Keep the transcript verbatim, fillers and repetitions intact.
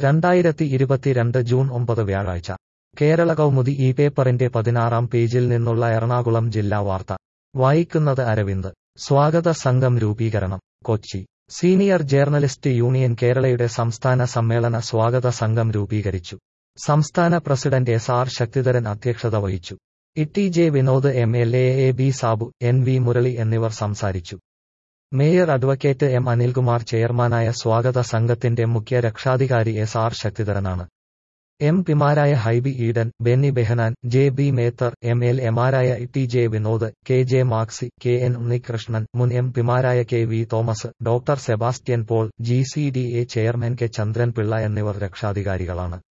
രണ്ടായിരത്തി ഇരുപത്തിരണ്ട് ജൂൺ ഒമ്പത് വ്യാഴാഴ്ച കേരള കൗമുദി ഈ പേപ്പറിന്റെ പതിനാറാം പേജിൽ നിന്നുള്ള എറണാകുളം ജില്ലാ വാർത്ത വായിക്കുന്നത് അരവിന്ദ്. സ്വാഗത സംഘം രൂപീകരണം. കൊച്ചി. സീനിയർ ജേർണലിസ്റ്റ് യൂണിയൻ കേരളയുടെ സംസ്ഥാന സമ്മേളന സ്വാഗത സംഘം രൂപീകരിച്ചു. സംസ്ഥാന പ്രസിഡന്റ് എസ് ആർ ശക്തിധരൻ അധ്യക്ഷത വഹിച്ചു. E J Vinod M L A, A B Sabu, N V Murali എന്നിവർ സംസാരിച്ചു. മേയർ അഡ്വക്കേറ്റ് എം അനിൽകുമാർ ചെയർമാനായ സ്വാഗത സംഘത്തിന്റെ മുഖ്യ രക്ഷാധികാരി എസ് ആർ ശക്തിധരനാണ്. എം പിമാരായ Hibi Eden, Benny Behanan, J B Mather, M L എമാരായ T J Vinod, K J Maxi, K N Unnikrishnan, മുൻ എം പിമാരായ K V Thomas, doctor Sebastian Paul, G C D A chairman K Chandran Pillai എന്നിവർ രക്ഷാധികാരികളാണ്.